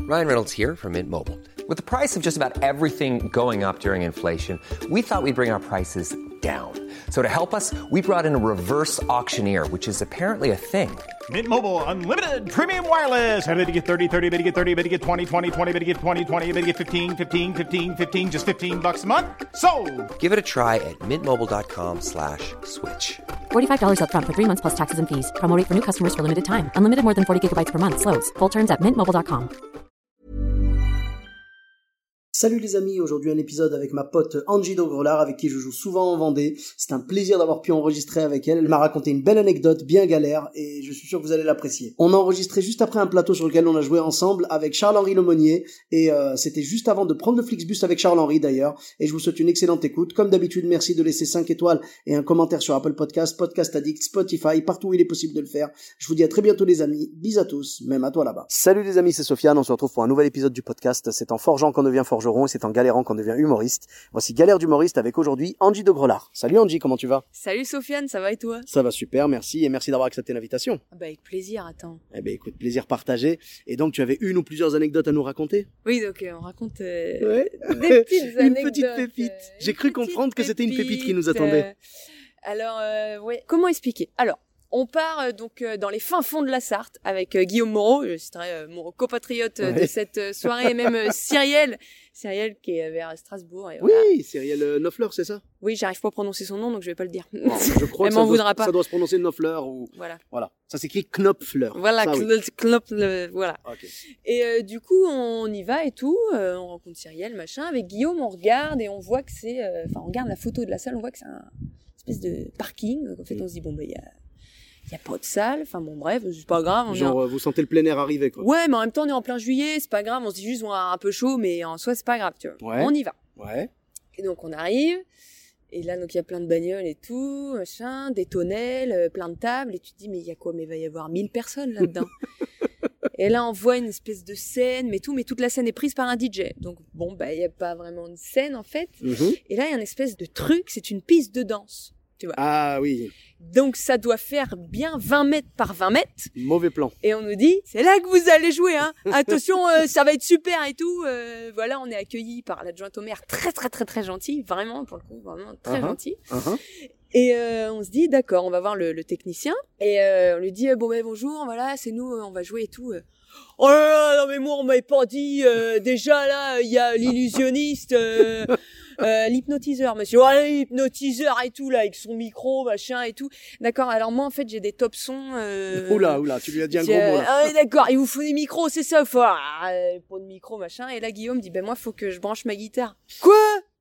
Ryan Reynolds here from Mint Mobile. With the price of just about everything going up during inflation, we thought we'd bring our prices down. So to help us, we brought in a reverse auctioneer, which is apparently a thing. Mint Mobile Unlimited Premium Wireless. How to get 30, 30, bit to get 30, bit to get 20, 20, 20, bit to get 20, 20, bit to get 15, 15, 15, 15, just $15 a month? Sold! Give it a try at mintmobile.com/switch. $45 up front for 3 months plus taxes and fees. Promo rate for new customers for limited time. Unlimited more than 40 gigabytes per month. Slows full terms at mintmobile.com. Salut les amis, aujourd'hui un épisode avec ma pote Angie Dogrelard avec qui je joue souvent en Vendée. C'est un plaisir d'avoir pu enregistrer avec elle. Elle m'a raconté une belle anecdote bien galère et je suis sûr que vous allez l'apprécier. On a enregistré juste après un plateau sur lequel on a joué ensemble avec Charles-Henri Lemonnier et c'était juste avant de prendre le Flixbus avec Charles-Henri d'ailleurs. Et je vous souhaite une excellente écoute. Comme d'habitude, merci de laisser 5 étoiles et un commentaire sur Apple Podcast, Podcast Addict, Spotify, partout où il est possible de le faire. Je vous dis à très bientôt les amis. Bis à tous, même à toi là-bas. Salut les amis, c'est Sofiane. On se retrouve pour un nouvel épisode du podcast. C'est en forgeant qu'on devient forgeron. Et c'est en galérant qu'on devient humoriste. Voici Galère d'humoriste avec aujourd'hui Angie Dogrelard. Salut Angie, comment tu vas? Salut Sofiane, ça va et toi? Ça va super, merci et merci d'avoir accepté l'invitation. Ah bah avec plaisir, attends. Eh ben écoute, plaisir partagé. Et donc tu avais une ou plusieurs anecdotes à nous raconter? Oui, donc on raconte Ouais. des petites anecdotes. Une petite pépite. J'ai cru comprendre que c'était une pépite qui nous attendait. Alors, ouais, comment expliquer? Alors, on part dans les fins fonds de la Sarthe avec Guillaume Moreau, je citerai mon copatriote de cette soirée, et même Cyrielle qui est vers Strasbourg. Et Oui, voilà. Cyrielle Noffler, c'est ça? Oui, j'arrive pas à prononcer son nom, donc je vais pas le dire. Bon, je crois Elle que m'en voudra pas. Ça doit se prononcer Noffler ou... Voilà. Ça s'écrit Knopfler. Voilà, ça, oui. voilà. Ok. Et du coup, on y va et tout, on rencontre Cyrielle, machin, avec Guillaume, on regarde et on voit que c'est... on regarde la photo de la salle, on voit que c'est un espèce de parking. En fait, on se dit, bon, il y a pas de salle, enfin bon bref, c'est pas grave. Vous sentez le plein air arriver quoi. Ouais, mais en même temps on est en plein juillet, c'est pas grave, on se dit juste on a un peu chaud, mais en soi c'est pas grave, tu vois. Ouais. On y va. Ouais. Et donc on arrive, et là donc il y a plein de bagnoles et tout, machin, des tonnelles, plein de tables, et tu te dis mais il y a quoi? Mais il va y avoir 1000 personnes là-dedans. Et là on voit une espèce de scène, mais toute la scène est prise par un DJ. Donc bon, il y a pas vraiment de scène en fait. Mm-hmm. Et là il y a une espèce de truc, c'est une piste de danse. Tu vois. Ah oui. Donc ça doit faire bien 20 mètres par 20 mètres. Mauvais plan. Et on nous dit, c'est là que vous allez jouer, hein. Attention, ça va être super et tout. Voilà, on est accueillis par l'adjointe au maire, très très très très gentil, vraiment pour le coup, vraiment très gentil. Et on se dit, d'accord, on va voir le technicien. Et on lui dit, bonjour, voilà, c'est nous, on va jouer et tout. Oh là là, non mais moi on m'avait pas dit. Déjà là, il y a l'illusionniste. L'hypnotiseur, monsieur. Ouais, l'hypnotiseur et tout, là, avec son micro, machin et tout. D'accord, alors moi, en fait, j'ai des top sons, Oula, tu lui as dit un gros mot, là. Ah, d'accord, il vous faut des micros, c'est ça, faut, pas de micro, machin. Et là, Guillaume dit, moi, faut que je branche ma guitare. Quoi?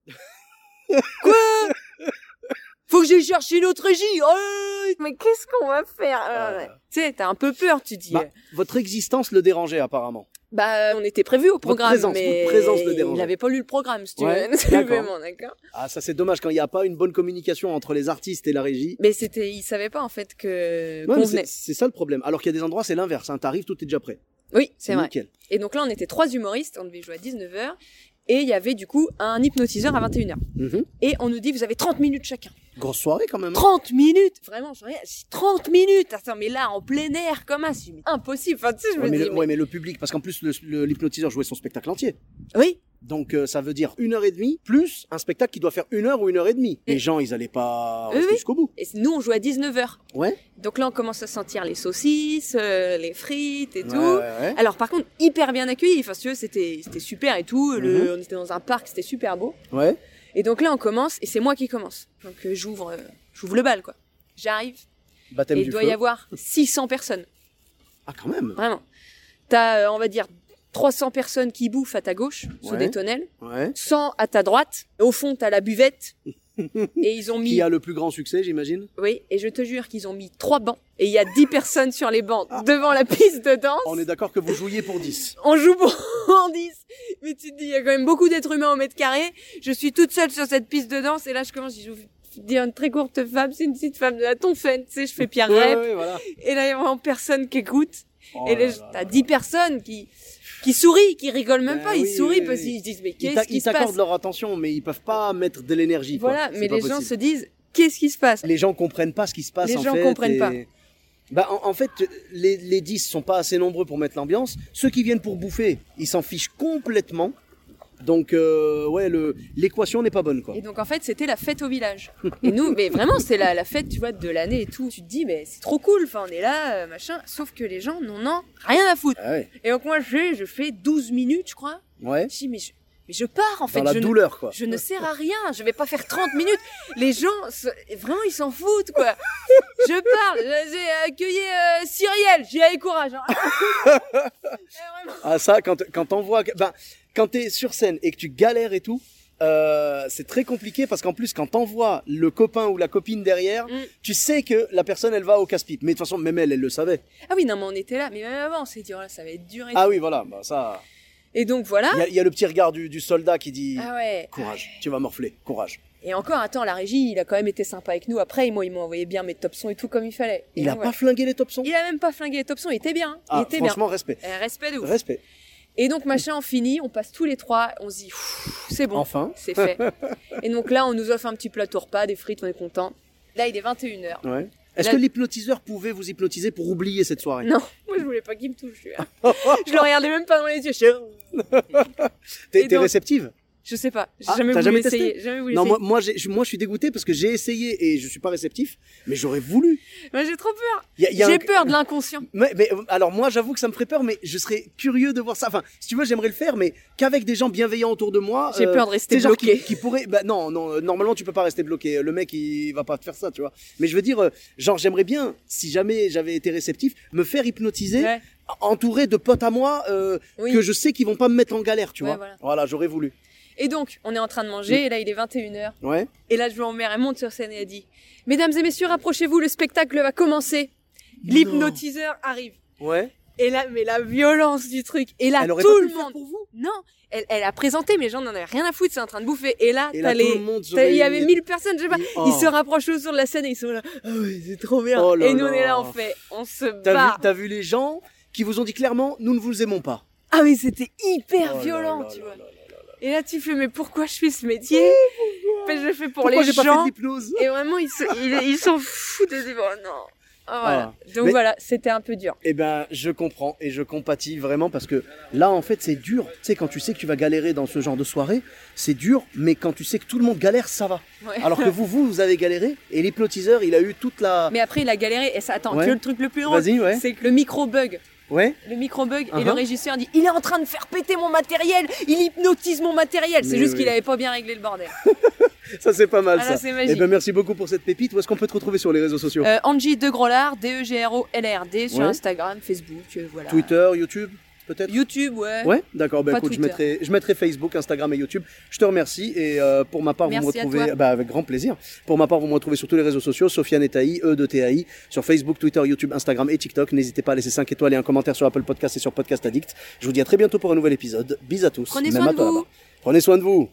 Faut que j'aille chercher une autre régie. Oh, mais qu'est-ce qu'on va faire? Tu sais, t'as un peu peur, tu dis. Votre existence le dérangeait, apparemment. On était prévu au programme, votre mais présence le dérangeait. il avait pas lu le programme, si tu veux. D'accord. Ah, ça c'est dommage quand il n'y a pas une bonne communication entre les artistes et la régie. Mais il savait pas en fait qu'on venait. C'est ça le problème. Alors qu'il y a des endroits, c'est l'inverse. Hein. T'arrives, tout est déjà prêt. Oui, c'est vrai. Nickel. Et donc là, on était 3 humoristes, on devait jouer à 19h. Et il y avait du coup un hypnotiseur à 21h. Mm-hmm. Et on nous dit, vous avez 30 minutes chacun. Grosse soirée quand même. 30 minutes! Vraiment, 30 minutes! Attends, mais là, en plein air, comment ça? Impossible. Enfin, tu sais, je me dis. Mais le public, parce qu'en plus, l'hypnotiseur jouait son spectacle entier. Oui. Donc, ça veut dire 1h30 plus un spectacle qui doit faire 1h ou 1h30. Les gens, ils allaient pas rester jusqu'au bout. Et nous, on jouait à 19h. Ouais. Donc là, on commence à sentir les saucisses, les frites et tout. Ouais. Alors, par contre, hyper bien accueillis. Enfin, si tu veux, c'était super et tout. On était dans un parc, c'était super beau. Ouais. Et donc là, on commence, et c'est moi qui commence. Donc j'ouvre le bal, quoi. J'arrive, Baptême et du il doit feu. y avoir 600 personnes. Ah, quand même. Vraiment. T'as, on va dire, 300 personnes qui bouffent à ta gauche, sous Ouais. des tonnelles. Ouais. 100 à ta droite. Au fond, t'as la buvette. Et ils ont mis... Qui a le plus grand succès, j'imagine? Oui, et je te jure qu'ils ont mis 3 bancs. Et il y a 10 personnes sur les bancs devant la piste de danse. On est d'accord que vous jouiez pour 10. On joue pour 10. Mais tu te dis, il y a quand même beaucoup d'êtres humains au mètre carré. Je suis toute seule sur cette piste de danse. Et là, je commence, je vous dis une très courte femme. C'est une petite femme de la Tonfaine. Tu sais, je fais Pierre Rep. Ouais, voilà. Et là, il y a vraiment personne qui écoute. Oh et là, t'as 10 personnes qui sourient, qui rigolent même pas. Ils oui, sourient oui, parce oui. qu'ils se disent, mais qu'est-ce qui Ils se passe? t'accordent leur attention, mais ils peuvent pas mettre de l'énergie. Voilà, quoi. mais C'est les pas gens possible. se disent, qu'est-ce qui se passe? Les gens comprennent pas ce qui se passe, Les en gens fait. comprennent pas. Bah en fait, les 10 sont pas assez nombreux pour mettre l'ambiance. Ceux qui viennent pour bouffer, ils s'en fichent complètement. Donc ouais, l'équation n'est pas bonne, quoi. Et donc en fait c'était la fête au village. Et nous, mais vraiment c'est la fête, tu vois, de l'année et tout. Tu te dis mais c'est trop cool, enfin on est là, machin. Sauf que les gens n'en ont rien à foutre. Ah ouais. Et donc moi je fais 12 minutes je crois. Ouais. Je dis mais je pars en fait. Dans la douleur, quoi. Je ne sers à rien, je vais pas faire 30 minutes. Les gens, vraiment ils s'en foutent, quoi. Je parle, j'ai accueilli Cyrielle, j'ai allez courage. Hein. Ah ça, quand t'envoies... Ben, quand t'es sur scène et que tu galères et tout, c'est très compliqué parce qu'en plus, quand t'envoies le copain ou la copine derrière, tu sais que la personne, elle va au casse-pipe. Mais de toute façon, même elle le savait. Ah oui, non, mais on était là. Mais même avant, on s'est dit, oh là, ça va être dur. Ah oui, voilà, bah ça... Et donc, voilà. Il y a le petit regard du soldat qui dit ah ouais. Courage, tu vas morfler, courage. Et encore, attends, la régie, il a quand même été sympa avec nous. Après, moi, il m'a envoyé bien mes top sons et tout comme il fallait. Et il a pas flingué les top sons? Il a même pas flingué les top sons, il était bien. Ah, il était franchement, bien. respect. Respect de ouf. Respect. Et donc, machin, on finit, on passe tous les trois, on se dit, c'est bon. Enfin. C'est fait. Et donc là, on nous offre un petit plateau repas, des frites, on est content. Là, il est 21h. Ouais. Est-ce que l'hypnotiseur pouvait vous hypnotiser pour oublier cette soirée? Non, moi je voulais pas qu'il me touche. Je le regardais même pas dans les yeux. T'es réceptive? Je sais pas, j'ai jamais voulu testé. essayer. Jamais voulu non, essayer. moi je suis dégoûté parce que j'ai essayé et je suis pas réceptif, mais j'aurais voulu. Moi j'ai trop peur. J'ai peur de l'inconscient. Mais alors moi j'avoue que ça me ferait peur, mais je serais curieux de voir ça. Enfin, si tu veux, j'aimerais le faire, mais qu'avec des gens bienveillants autour de moi. J'ai peur de rester bloqué. Qui pourraient. Bah non, normalement tu peux pas rester bloqué. Le mec il va pas te faire ça, tu vois. Mais je veux dire, genre j'aimerais bien, si jamais j'avais été réceptif, me faire hypnotiser. Ouais. Entouré de potes à moi que je sais qu'ils vont pas me mettre en galère, tu vois. Voilà, j'aurais voulu. Et donc, on est en train de manger, et là, il est 21h. Ouais. Et là, je vois mon mère, elle monte sur scène et elle dit « Mesdames et messieurs, rapprochez-vous, le spectacle va commencer. » L'hypnotiseur arrive. Ouais. Et là, mais la violence du truc. Et là, elle aurait tout pas le pu monde... Le faire pour vous. Non, elle a présenté, mais les gens n'en avaient rien à foutre, c'est en train de bouffer. Et là, il y avait 1000 personnes, je sais pas. Ils se rapprochent autour de la scène et ils sont là « Ah ouais, c'est trop bien. » Et nous, on est là, on se bat. T'as vu les gens qui vous ont dit clairement « Nous ne vous aimons pas ». Ah mais c'était hyper violent, tu vois. Et là, tu fais, mais pourquoi je fais ce métier? Je le fais pour les gens. J'ai pas fait d'hypnose. Et vraiment, ils s'en foutent. Ils disent, oh non. Oh, voilà. Donc voilà, c'était un peu dur. Eh ben, je comprends et je compatis vraiment parce que là, en fait, c'est dur. Tu sais, quand tu sais que tu vas galérer dans ce genre de soirée, c'est dur, mais quand tu sais que tout le monde galère, ça va. Ouais. Alors que vous avez galéré et l'hypnotiseur, il a eu toute la... Mais après, il a galéré et ça, attends, tu veux le truc le plus drôle? C'est que le micro bug. Ouais. Le micro bug et le régisseur dit il est en train de faire péter mon matériel, il hypnotise mon matériel. C'est juste qu'il avait pas bien réglé le bordel. Ça c'est pas mal ça. Là, c'est magique. Eh ben merci beaucoup pour cette pépite. Où est-ce qu'on peut te retrouver sur les réseaux sociaux? Angie de Grolard, DEGROLRD sur Instagram, Facebook, voilà. Twitter, YouTube peut-être? YouTube, ouais. Ouais, d'accord. Bah écoute, je mettrai Facebook, Instagram et YouTube. Je te remercie et pour ma part, vous me retrouvez avec grand plaisir. Pour ma part, vous me retrouvez sur tous les réseaux sociaux, Sofiane et Taï, E2TAI, sur Facebook, Twitter, YouTube, Instagram et TikTok. N'hésitez pas à laisser 5 étoiles et un commentaire sur Apple Podcast et sur Podcast Addict. Je vous dis à très bientôt pour un nouvel épisode. Bis à tous. Prenez soin de vous. Prenez soin de vous.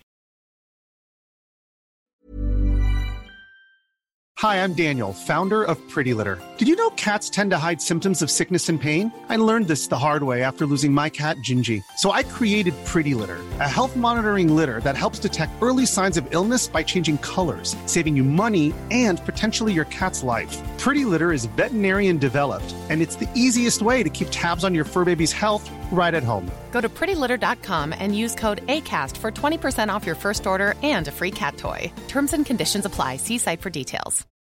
Hi, I'm Daniel, founder of Pretty Litter. Did you know cats tend to hide symptoms of sickness and pain? I learned this the hard way after losing my cat, Gingy. So I created Pretty Litter, a health monitoring litter that helps detect early signs of illness by changing colors, saving you money and potentially your cat's life. Pretty Litter is veterinarian developed, and it's the easiest way to keep tabs on your fur baby's health right at home. Go to prettylitter.com and use code ACAST for 20% off your first order and a free cat toy. Terms and conditions apply. See site for details.